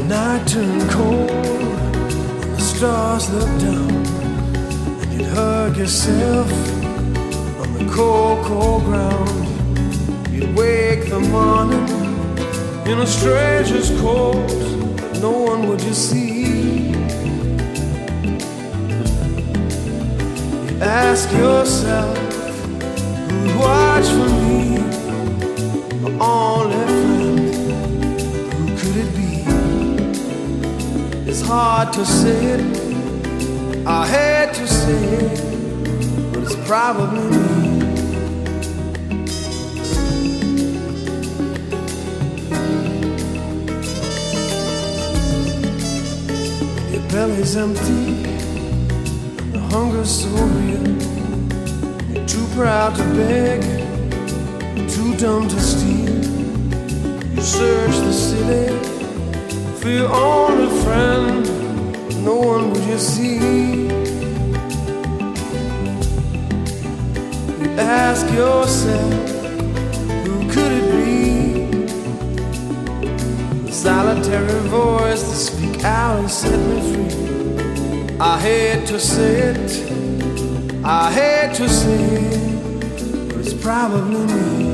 night turned cold and the stars looked down, and you'd hug yourself on the cold, cold ground. You'd wake the morning in a stranger's coat, but no one would you see. You ask yourself, who'd watch for me, my only friend, who could it be? It's hard to say it, I hate to say it, but it's probably me. Your belly's empty and the hunger's so real. You're too proud to beg, too dumb to steal. You search the city for your only friend, but no one would you see. You ask yourself, who could it be? The solitary voice that speak out and set me free. I hate to say it, I hate to say it, but it's probably me.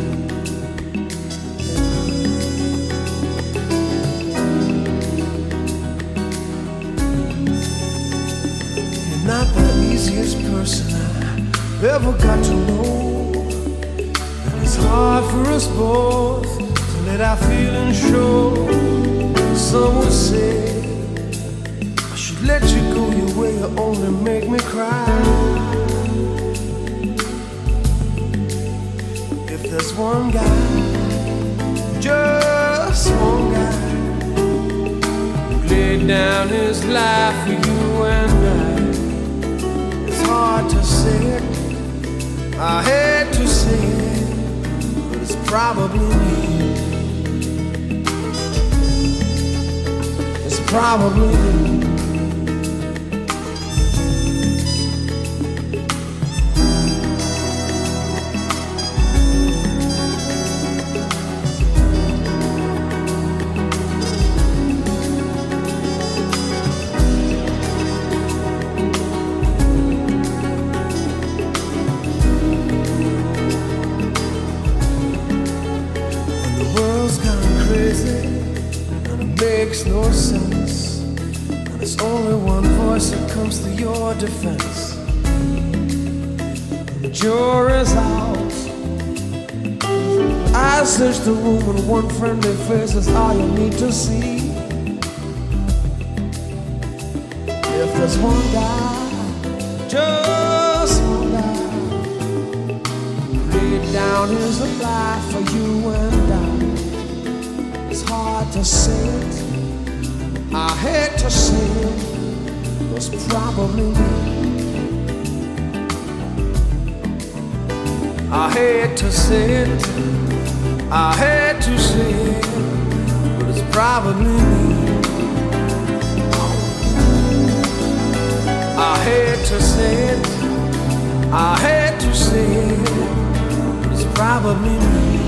Not the easiest person I ever got to know, and it's hard for us both to let our feelings show. Some would say I should let you go your way, you only make me cry. If there's one guy, just one guy, who laid down his life for you and I, hard to say it, I hate to say it, but it's probably me. It's probably me. Makes no sense, and it's only one voice that comes to your defense. The jury's out. I search the room and one friendly face is all you need to see. If there's one guy, just one guy, laid down his life for you and I, it's hard to say it, I hate to say it, it's probably me. I hate to say it, I hate to say it, but it's probably me. I hate to say it, I hate to say it, but it's probably me.